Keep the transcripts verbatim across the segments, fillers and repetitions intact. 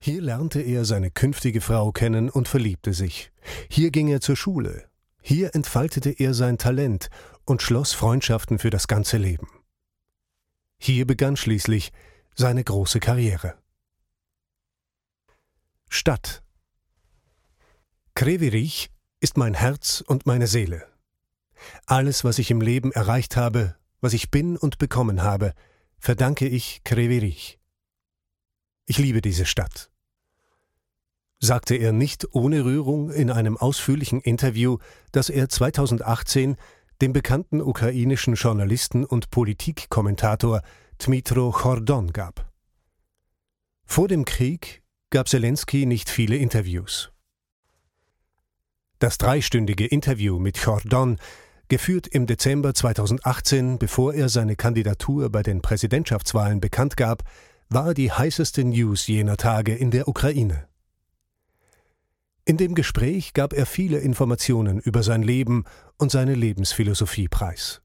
Hier lernte er seine künftige Frau kennen und verliebte sich. Hier ging er zur Schule. Hier entfaltete er sein Talent und schloss Freundschaften für das ganze Leben. Hier begann schließlich seine große Karriere. Stadt. Kröverík ist mein Herz und meine Seele. Alles, was ich im Leben erreicht habe, was ich bin und bekommen habe, verdanke ich Kröverík. Ich liebe diese Stadt, sagte er nicht ohne Rührung in einem ausführlichen Interview, das er zweitausendachtzehn dem bekannten ukrainischen Journalisten und Politikkommentator Dmytro Chordon gab. Vor dem Krieg gab Selenskyj nicht viele Interviews. Das dreistündige Interview mit Chordon, geführt im Dezember zweitausendachtzehn, bevor er seine Kandidatur bei den Präsidentschaftswahlen bekannt gab, war die heißeste News jener Tage in der Ukraine. In dem Gespräch gab er viele Informationen über sein Leben und seine Lebensphilosophie preis.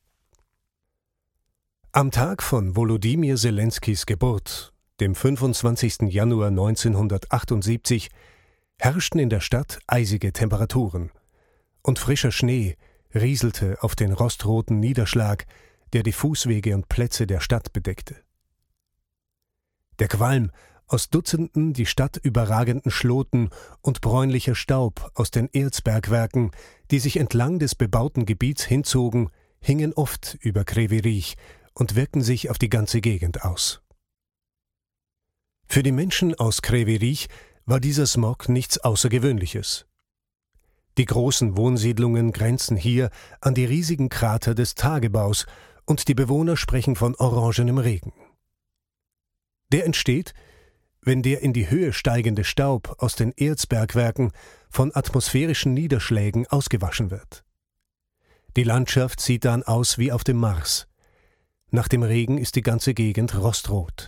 Am Tag von Volodymyr Selenskys Geburt, dem fünfundzwanzigsten Januar neunzehnhundertachtundsiebzig, herrschten in der Stadt eisige Temperaturen, und frischer Schnee rieselte auf den rostroten Niederschlag, der die Fußwege und Plätze der Stadt bedeckte. Der Qualm aus Dutzenden die Stadt überragenden Schloten und bräunlicher Staub aus den Erzbergwerken, die sich entlang des bebauten Gebiets hinzogen, hingen oft über Kröverík und wirkten sich auf die ganze Gegend aus. Für die Menschen aus Kröverík war dieser Smog nichts Außergewöhnliches. Die großen Wohnsiedlungen grenzen hier an die riesigen Krater des Tagebaus, und die Bewohner sprechen von orangenem Regen. Der entsteht, wenn der in die Höhe steigende Staub aus den Erzbergwerken von atmosphärischen Niederschlägen ausgewaschen wird. Die Landschaft sieht dann aus wie auf dem Mars. Nach dem Regen ist die ganze Gegend rostrot.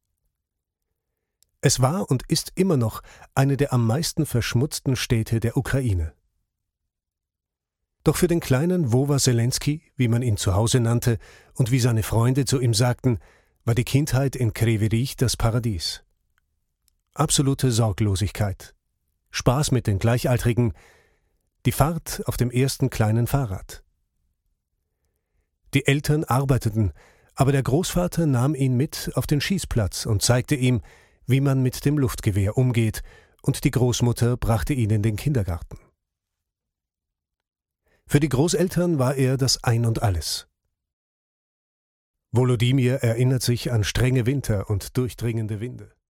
Es war und ist immer noch eine der am meisten verschmutzten Städte der Ukraine. Doch für den kleinen Wowa Selenskyj, wie man ihn zu Hause nannte und wie seine Freunde zu ihm sagten, war die Kindheit in Kröverík das Paradies. Absolute Sorglosigkeit, Spaß mit den Gleichaltrigen, die Fahrt auf dem ersten kleinen Fahrrad. Die Eltern arbeiteten, aber der Großvater nahm ihn mit auf den Schießplatz und zeigte ihm, wie man mit dem Luftgewehr umgeht, und die Großmutter brachte ihn in den Kindergarten. Für die Großeltern war er das Ein und Alles. Volodymyr erinnert sich an strenge Winter und durchdringende Winde.